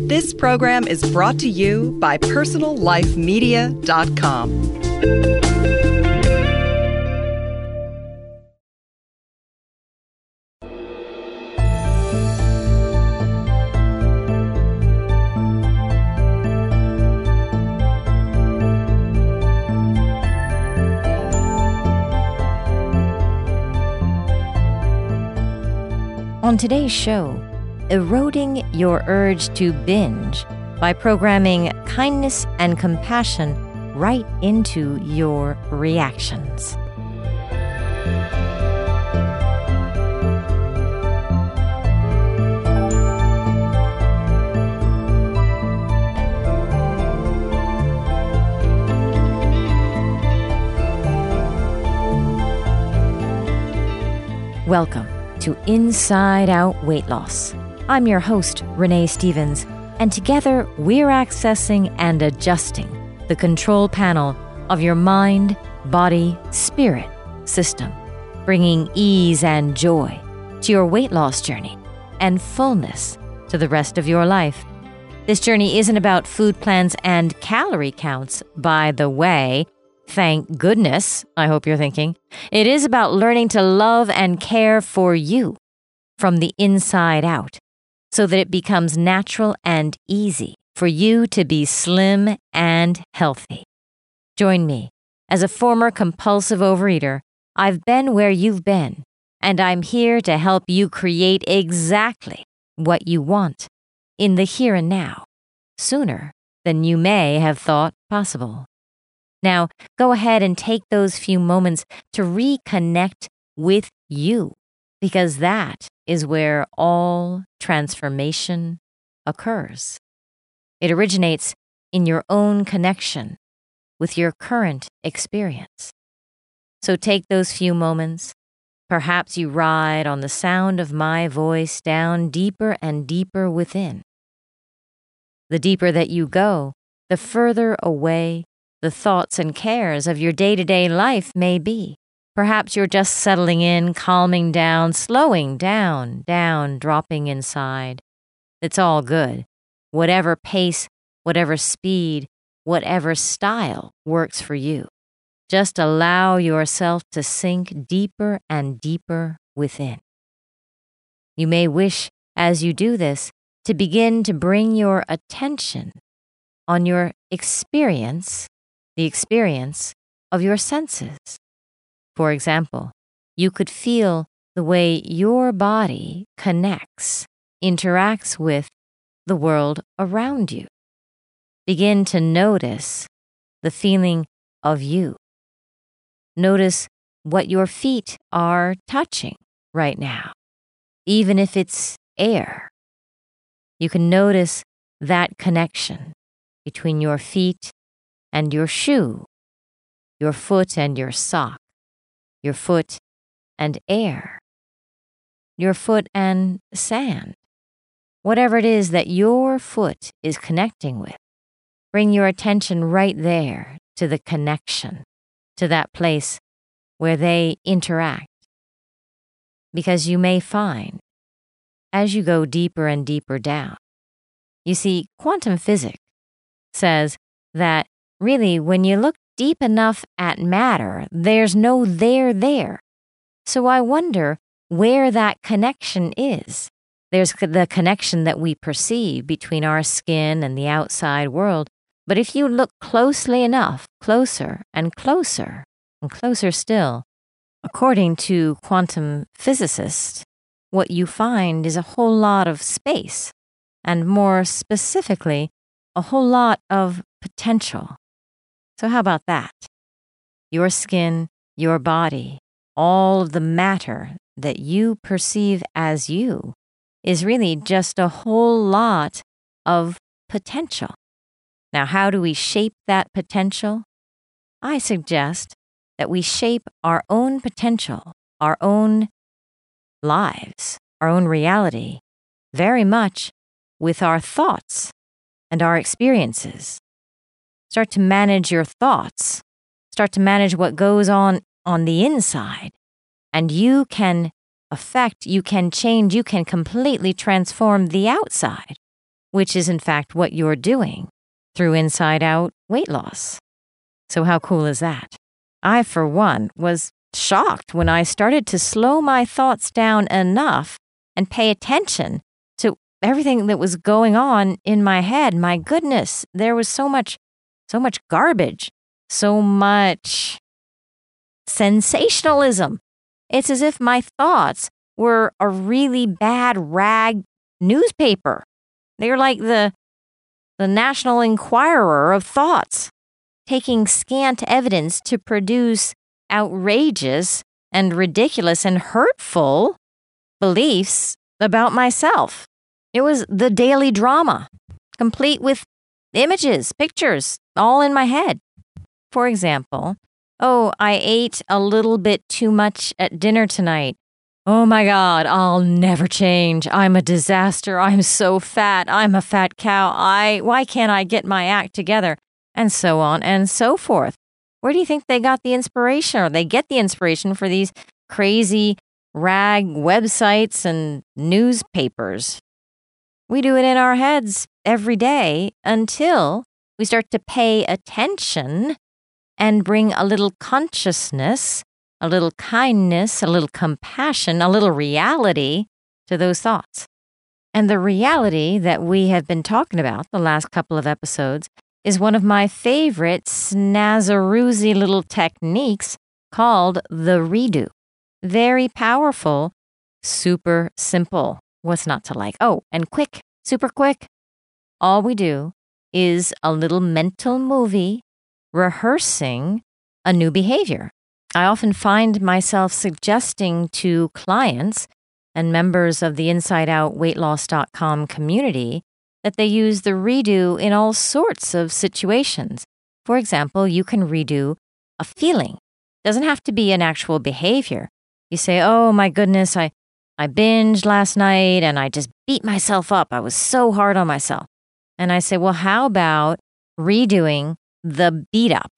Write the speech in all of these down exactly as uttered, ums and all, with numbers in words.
This program is brought to you by personal life media dot com. On today's show, eroding your urge to binge by programming kindness and compassion right into your reactions. Welcome to Inside Out Weight Loss. I'm your host, Renee Stevens, and together we're accessing and adjusting the control panel of your mind, body, spirit system, bringing ease and joy to your weight loss journey and fullness to the rest of your life. This journey isn't about food plans and calorie counts, by the way. Thank goodness, I hope you're thinking. It is about learning to love and care for you from the inside out so that it becomes natural and easy for you to be slim and healthy. Join me. As a former compulsive overeater, I've been where you've been, and I'm here to help you create exactly what you want in the here and now, sooner than you may have thought possible. Now, go ahead and take those few moments to reconnect with you, because that is where all transformation occurs. It originates in your own connection with your current experience. So take those few moments. Perhaps you ride on the sound of my voice down deeper and deeper within. The deeper that you go, the further away the thoughts and cares of your day-to-day life may be. Perhaps you're just settling in, calming down, slowing down, down, dropping inside. It's all good. Whatever pace, whatever speed, whatever style works for you. Just allow yourself to sink deeper and deeper within. You may wish, as you do this, to begin to bring your attention on your experience the experience of your senses. For example, you could feel the way your body connects, interacts with the world around you. Begin to notice the feeling of you. Notice what your feet are touching right now, even if it's air. You can notice that connection between your feet and your shoe, your foot and your sock, your foot and air, your foot and sand. Whatever it is that your foot is connecting with, bring your attention right there to the connection, to that place where they interact. Because you may find, as you go deeper and deeper down, you see, quantum physics says that really, when you look deep enough at matter, there's no there there. So I wonder where that connection is. There's the connection that we perceive between our skin and the outside world. But if you look closely enough, closer and closer and closer still, according to quantum physicists, what you find is a whole lot of space, and more specifically, a whole lot of potential. So how about that? Your skin, your body, all of the matter that you perceive as you is really just a whole lot of potential. Now, how do we shape that potential? I suggest that we shape our own potential, our own lives, our own reality, very much with our thoughts and our experiences. Start to manage your thoughts. Start to manage what goes on on the inside. And you can affect, you can change, you can completely transform the outside which is in fact what you're doing through Inside Out weight loss. So how cool is that? I, for one, was shocked when I started to slow my thoughts down enough and pay attention to everything that was going on in my head. My goodness, there was so much, so much garbage, so much sensationalism. It's as if my thoughts were a really bad rag newspaper. They were like the, the National Enquirer of thoughts, taking scant evidence to produce outrageous and ridiculous and hurtful beliefs about myself. It was the daily drama, complete with images, pictures, all in my head. For example, oh, I ate a little bit too much at dinner tonight. Oh my God, I'll never change. I'm a disaster. I'm so fat. I'm a fat cow. I, why can't I get my act together? And so on and so forth. Where do you think they got the inspiration, or they get the inspiration for these crazy rag websites and newspapers? We do it in our heads every day until we start to pay attention and bring a little consciousness, a little kindness, a little compassion, a little reality to those thoughts. And the reality that we have been talking about the last couple of episodes is one of my favorite snazaroozy little techniques called the redo. Very powerful, super simple. What's not to like? Oh, and quick, super quick. All we do is a little mental movie rehearsing a new behavior. I often find myself suggesting to clients and members of the inside out weight loss dot com community that they use the redo in all sorts of situations. For example, you can redo a feeling. It doesn't have to be an actual behavior. You say, oh my goodness, I, I binged last night and I just beat myself up. I was so hard on myself. And I say, well, how about redoing the beat up,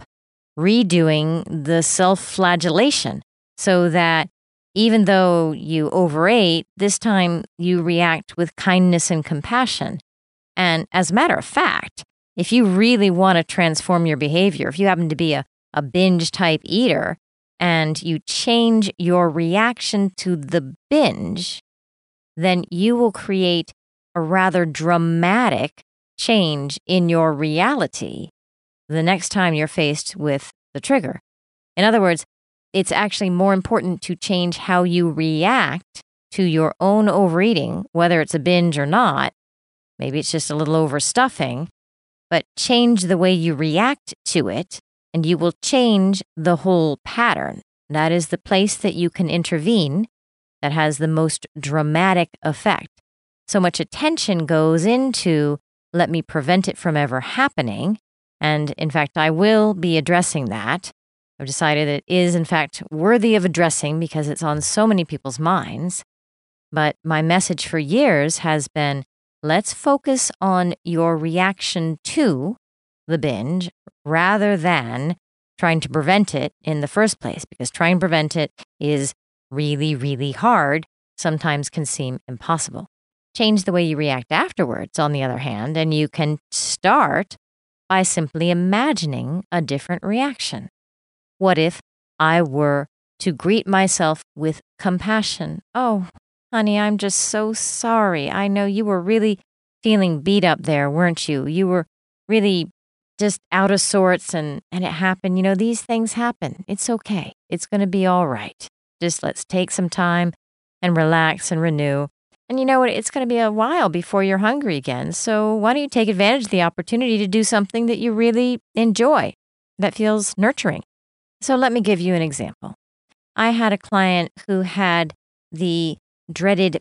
redoing the self-flagellation so that even though you overate, this time you react with kindness and compassion. And as a matter of fact, if you really want to transform your behavior, if you happen to be a, a binge type eater and you change your reaction to the binge, then you will create a rather dramatic change in your reality the next time you're faced with the trigger. In other words, it's actually more important to change how you react to your own overeating, whether it's a binge or not. Maybe it's just a little overstuffing, but change the way you react to it, and you will change the whole pattern. That is the place that you can intervene that has the most dramatic effect. So much attention goes into, let me prevent it from ever happening. And in fact, I will be addressing that. I've decided it is, in fact, worthy of addressing because it's on so many people's minds. But my message for years has been, let's focus on your reaction to the binge rather than trying to prevent it in the first place, because trying to prevent it is really, really hard, sometimes can seem impossible. Change the way you react afterwards, on the other hand, and you can start by simply imagining a different reaction. What if I were to greet myself with compassion? Oh, honey, I'm just so sorry. I know you were really feeling beat up there, weren't you? You were really just out of sorts and, and it happened. You know, these things happen. It's okay. It's going to be all right. Just let's take some time and relax and renew. And you know what? It's going to be a while before you're hungry again. So why don't you take advantage of the opportunity to do something that you really enjoy, that feels nurturing? So let me give you an example. I had a client who had the dreaded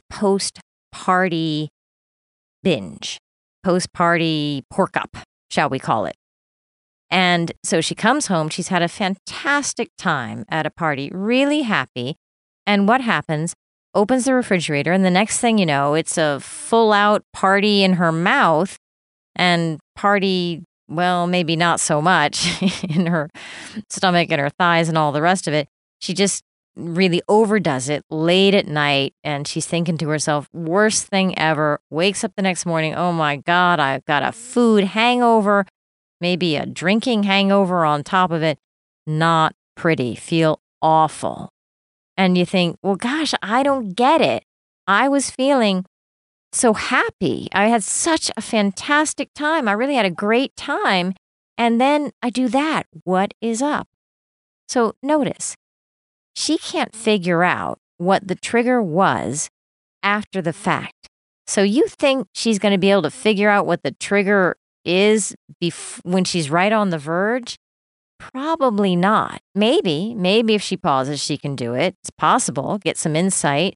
post-party binge, post-party pork up, shall we call it. And so she comes home, she's had a fantastic time at a party, really happy. And what happens? Opens the refrigerator, and the next thing you know, it's a full-out party in her mouth and party, well, maybe not so much in her stomach and her thighs and all the rest of it. She just really overdoes it late at night, and she's thinking to herself, worst thing ever, wakes up the next morning, oh my God, I've got a food hangover, maybe a drinking hangover on top of it. Not pretty, feel awful. And you think, well, gosh, I don't get it. I was feeling so happy. I had such a fantastic time. I really had a great time. And then I do that. What is up? So notice, she can't figure out what the trigger was after the fact. So you think she's going to be able to figure out what the trigger is bef- when she's right on the verge? Probably not. Maybe, maybe if she pauses, she can do it. It's possible, get some insight.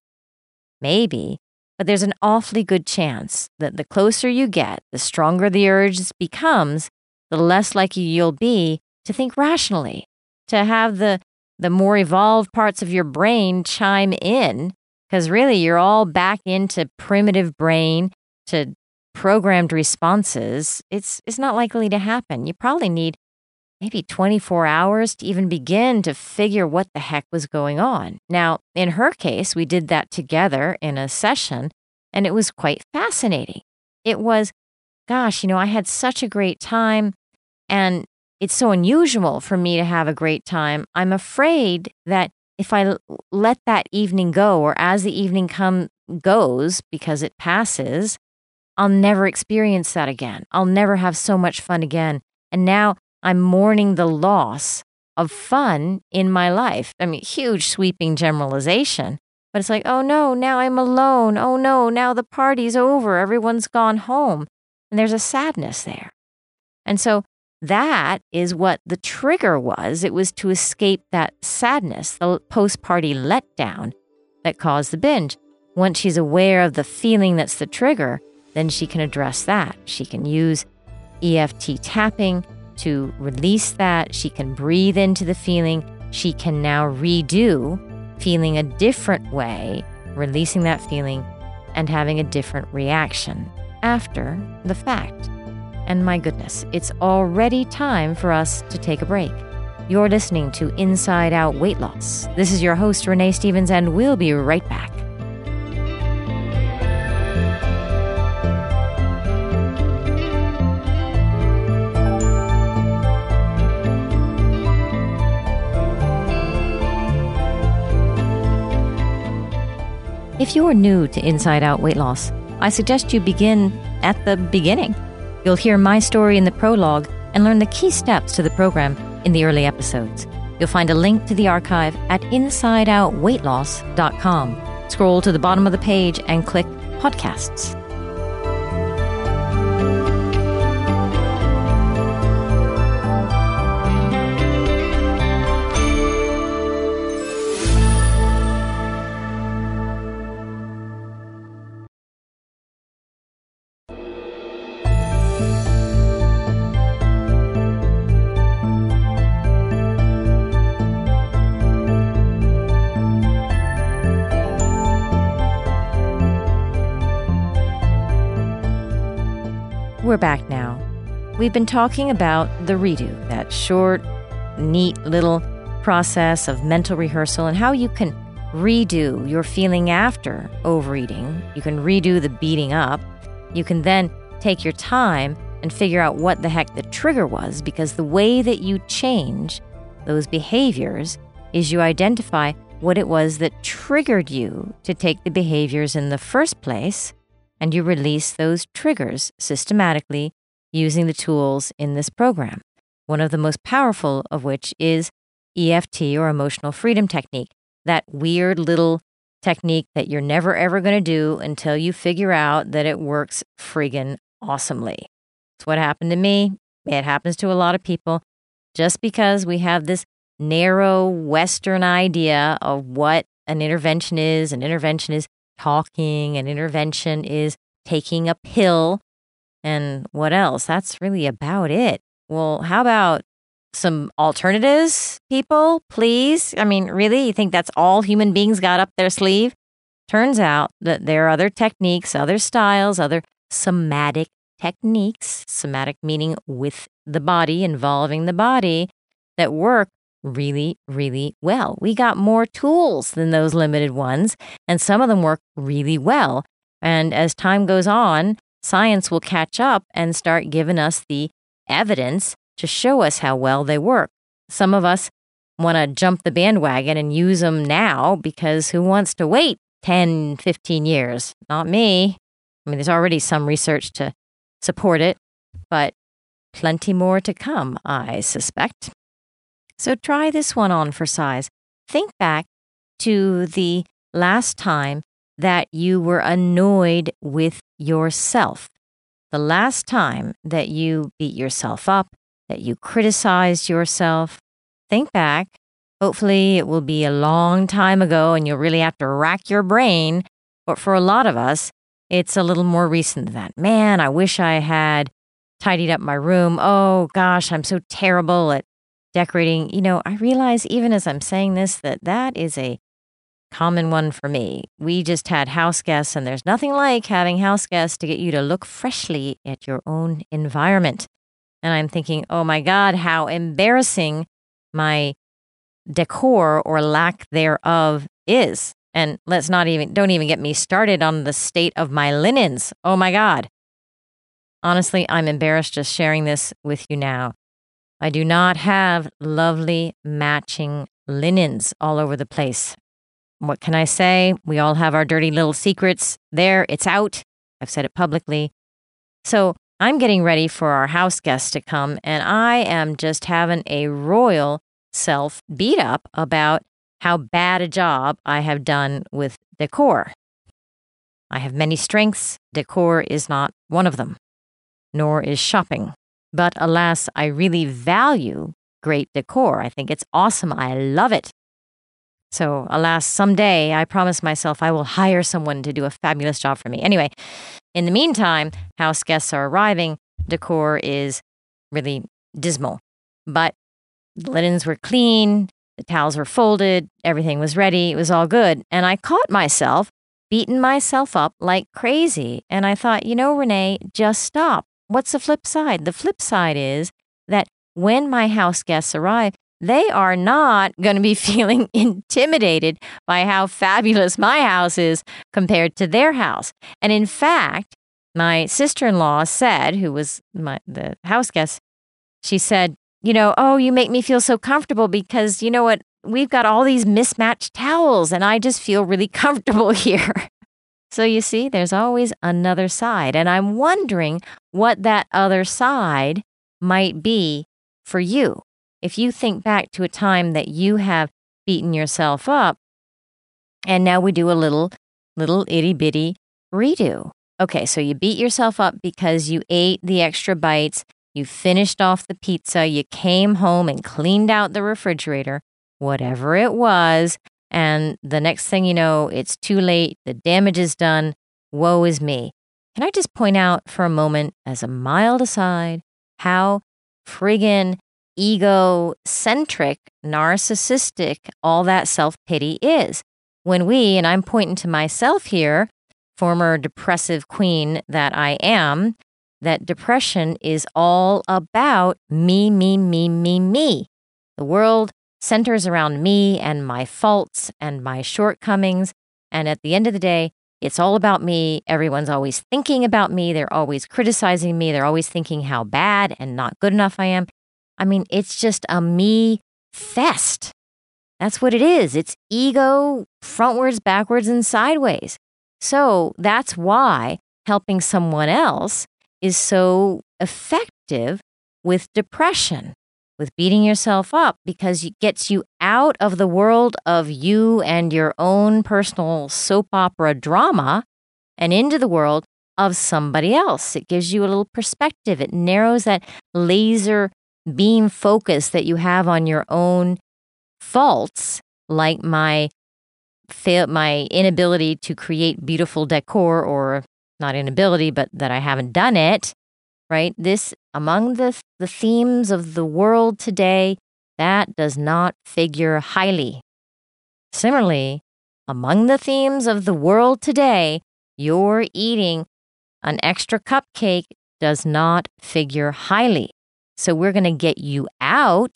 Maybe. But there's an awfully good chance that the closer you get, the stronger the urge becomes, the less likely you'll be to think rationally, to have the, the more evolved parts of your brain chime in, because really you're all back into primitive brain, to programmed responses. It's, it's not likely to happen. You probably need maybe twenty-four hours to even begin to figure what the heck was going on. Now, in her case, we did that together in a session, and it was quite fascinating. It was, gosh, you know, I had such a great time, and it's so unusual for me to have a great time. I'm afraid that if I l- let that evening go, or as the evening come goes, because it passes, I'll never experience that again. I'll never have so much fun again. And now I'm mourning the loss of fun in my life. I mean, huge sweeping generalization, but it's like, oh no, now I'm alone. Oh no, now the party's over. Everyone's gone home. And there's a sadness there. And so that is what the trigger was. It was to escape that sadness, the post-party letdown that caused the binge. Once she's aware of the feeling that's the trigger, then she can address that. She can use E F T tapping to release that. She can breathe into the feeling. She can now redo feeling a different way, releasing that feeling and having a different reaction after the fact. And my goodness, it's already time for us to take a break. You're listening to Inside Out Weight Loss. This is your host, Renee Stevens, and we'll be right back. If you're new to Inside Out Weight Loss, I suggest you begin at the beginning. You'll hear my story in the prologue and learn the key steps to the program in the early episodes. You'll find a link to the archive at inside out weight loss dot com. Scroll to the bottom of the page and click Podcasts. We're back now. We've been talking about the redo, that short, neat little process of mental rehearsal, and how you can redo your feeling after overeating. You can redo the beating up. You can then take your time and figure out what the heck the trigger was, because the way that you change those behaviors is you identify what it was that triggered you to take the behaviors in the first place, and you release those triggers systematically using the tools in this program, one of the most powerful of which is E F T, or Emotional Freedom Technique, that weird little technique that you're never ever going to do until you figure out that it works friggin' awesomely. It's what happened to me. It happens to a lot of people. Just because we have this narrow Western idea of what an intervention is, an intervention is talking, an intervention is taking a pill, and what else? That's really about it. Well, how about some alternatives, people, please? I mean, really, you think that's all human beings got up their sleeve? Turns out that there are other techniques, other styles, other somatic techniques, somatic meaning with the body, involving the body, that work really, really well. We got more tools than those limited ones, and some of them work really well. And as time goes on, science will catch up and start giving us the evidence to show us how well they work. Some of us want to jump the bandwagon and use them now because who wants to wait ten, fifteen years? Not me. I mean, there's already some research to support it, but plenty more to come, I suspect. So try this one on for size. Think back to the last time that you were annoyed with yourself. The last time that you beat yourself up, that you criticized yourself. Think back. Hopefully it will be a long time ago and you'll really have to rack your brain. But for a lot of us, it's a little more recent than that. Man, I wish I had tidied up my room. Oh gosh, I'm so terrible at decorating. You know, I realize even as I'm saying this, that that is a common one for me. We just had house guests, and there's nothing like having house guests to get you to look freshly at your own environment. And I'm thinking, oh my God, how embarrassing my decor or lack thereof is. And let's not even, don't even get me started on the state of my linens. Oh my God. Honestly, I'm embarrassed just sharing this with you now. I do not have lovely matching linens all over the place. What can I say? We all have our dirty little secrets. There, it's out. I've said it publicly. So I'm getting ready for our house guests to come, and I am just having a royal self beat up about how bad a job I have done with decor. I have many strengths. Decor is not one of them, nor is shopping. But alas, I really value great decor. I think it's awesome. I love it. So alas, someday I promise myself I will hire someone to do a fabulous job for me. Anyway, in the meantime, house guests are arriving. Decor is really dismal. But the linens were clean. The towels were folded. Everything was ready. It was all good. And I caught myself beating myself up like crazy. And I thought, you know, Renee, just stop. What's the flip side? The flip side is that when my house guests arrive, they are not going to be feeling intimidated by how fabulous my house is compared to their house. And in fact, my sister-in-law said, who was my, the house guest, she said, you know, oh, you make me feel so comfortable because, you know what, we've got all these mismatched towels and I just feel really comfortable here. So you see, there's always another side. And I'm wondering what that other side might be for you. If you think back to a time that you have beaten yourself up, and now we do a little, little itty bitty redo. Okay, so you beat yourself up because you ate the extra bites, you finished off the pizza, you came home and cleaned out the refrigerator, whatever it was, and the next thing you know, it's too late, the damage is done, woe is me. Can I just point out for a moment, as a mild aside, how friggin' egocentric, narcissistic, all that self-pity is. When we, and I'm pointing to myself here, former depressive queen that I am, that depression is all about me, me, me, me, me. The world centers around me and my faults and my shortcomings. And at the end of the day, it's all about me. Everyone's always thinking about me. They're always criticizing me. They're always thinking how bad and not good enough I am. I mean, it's just a me fest. That's what it is. It's ego, frontwards, backwards, and sideways. So that's why helping someone else is so effective with depression, with beating yourself up, because it gets you out of the world of you and your own personal soap opera drama and into the world of somebody else. It gives you a little perspective. It narrows that laser beam focus that you have on your own faults, like my fail, my inability to create beautiful decor, or not inability, but that I haven't done it, right? This, among the, the themes of the world today, that does not figure highly. Similarly, among the themes of the world today, your eating an extra cupcake does not figure highly. So we're going to get you out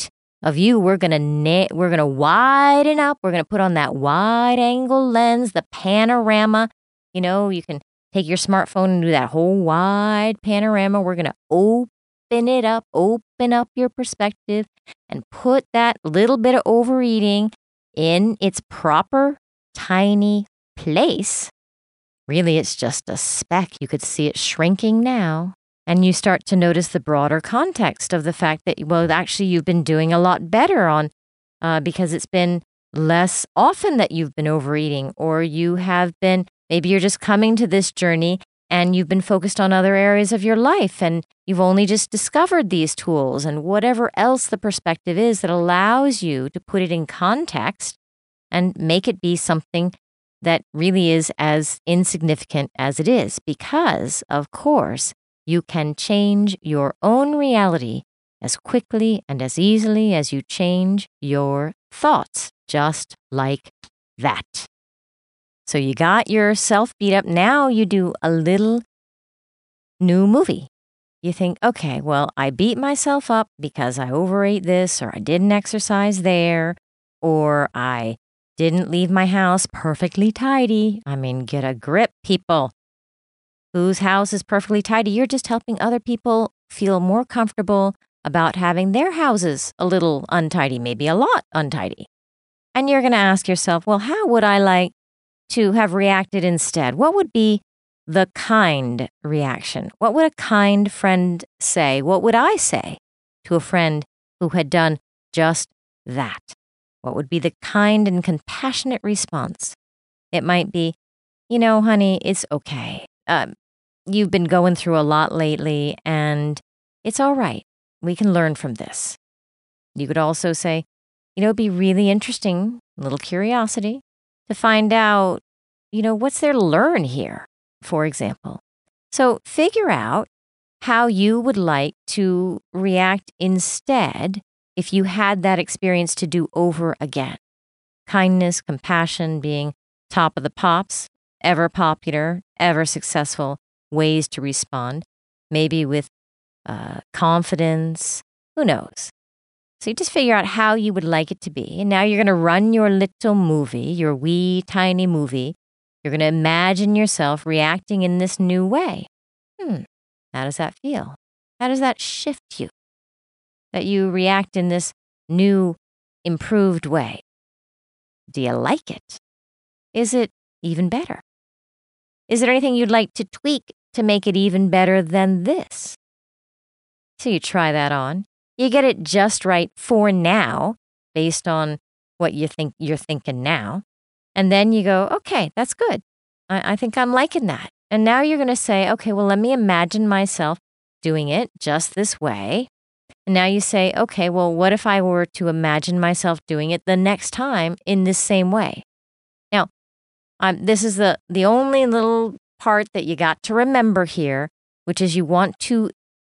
of you, we're going to na- we're going to widen up. We're going to put on that wide angle lens, the panorama. You know, you can take your smartphone and do that whole wide panorama. We're going to open it up, open up your perspective, and put that little bit of overeating in its proper tiny place. Really, it's just a speck. You could see it shrinking now. And you start to notice the broader context of the fact that, well, actually, you've been doing a lot better on uh, because it's been less often that you've been overeating, or you have been, maybe you're just coming to this journey and you've been focused on other areas of your life and you've only just discovered these tools and whatever else the perspective is that allows you to put it in context and make it be something that really is as insignificant as it is, because, of course, you can change your own reality as quickly and as easily as you change your thoughts, just like that. So you got yourself beat up. Now you do a little new movie. You think, okay, well, I beat myself up because I overate this, or I didn't exercise there, or I didn't leave my house perfectly tidy. I mean, get a grip, people. Whose house is perfectly tidy? You're just helping other people feel more comfortable about having their houses a little untidy, maybe a lot untidy. And you're going to ask yourself, well, how would I like to have reacted instead? What would be the kind reaction? What would a kind friend say? What would I say to a friend who had done just that? What would be the kind and compassionate response? It might be, you know, honey, it's okay. Um, you've been going through a lot lately, and it's all right. We can learn from this. You could also say, you know, it'd be really interesting, a little curiosity, to find out, you know, what's there to learn here, for example. So figure out how you would like to react instead if you had that experience to do over again. Kindness, compassion being top of the pops, ever popular, ever successful ways to respond, maybe with uh, confidence, who knows? So you just figure out how you would like it to be. And now you're going to run your little movie, your wee tiny movie. You're going to imagine yourself reacting in this new way. Hmm, how does that feel? How does that shift you? That you react in this new, improved way. Do you like it? Is it even better? Is there anything you'd like to tweak to make it even better than this? So you try that on. You get it just right for now, based on what you think you're thinking now. And then you go, okay, that's good. I, I think I'm liking that. And now you're going to say, okay, well, let me imagine myself doing it just this way. And now you say, okay, well, what if I were to imagine myself doing it the next time in this same way? Now, um, this is the, the only little part that you got to remember here, which is you want to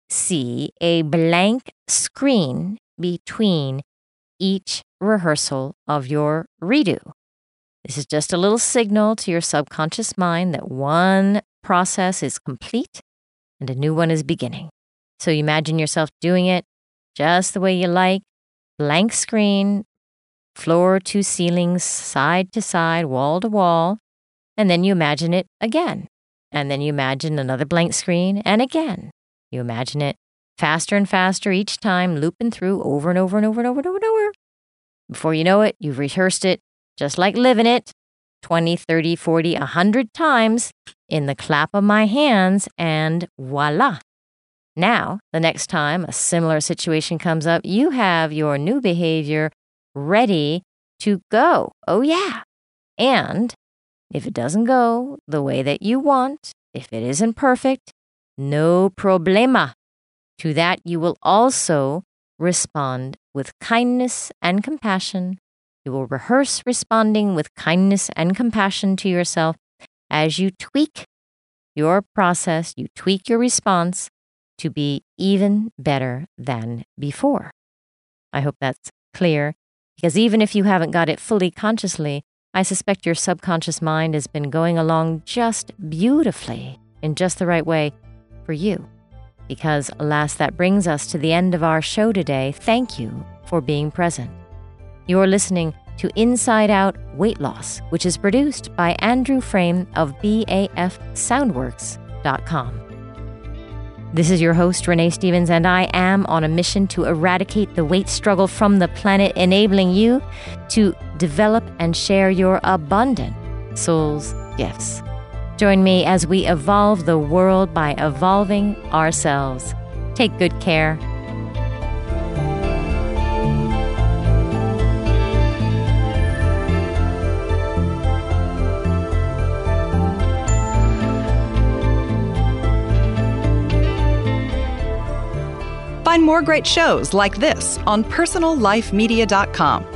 see a blank screen between each rehearsal of your redo. This is just a little signal to your subconscious mind that one process is complete and a new one is beginning. So you imagine yourself doing it just the way you like, blank screen, floor to ceiling, side to side, wall to wall, and then you imagine it again. And then you imagine another blank screen, and again. You imagine it faster and faster each time, looping through over and over and over and over and over and over. Before you know it, you've rehearsed it, just like living it, twenty, thirty, forty, one hundred times in the clap of my hands, and voila. Now, the next time a similar situation comes up, you have your new behavior ready to go. Oh, yeah. And if it doesn't go the way that you want, if it isn't perfect, no problema. To that, you will also respond with kindness and compassion. You will rehearse responding with kindness and compassion to yourself as you tweak your process, you tweak your response to be even better than before. I hope that's clear, because even if you haven't got it fully consciously, I suspect your subconscious mind has been going along just beautifully in just the right way for you. Because, alas, that brings us to the end of our show today. Thank you for for being present. You're listening to Inside Out Weight Loss, which is produced by Andrew Frame of B A F Soundworks dot com. This is your host, Renee Stevens, and I am on a mission to eradicate the weight struggle from the planet, enabling you to develop and share your abundant soul's gifts. Join me as we evolve the world by evolving ourselves. Take good care. Find more great shows like this on personal life media dot com.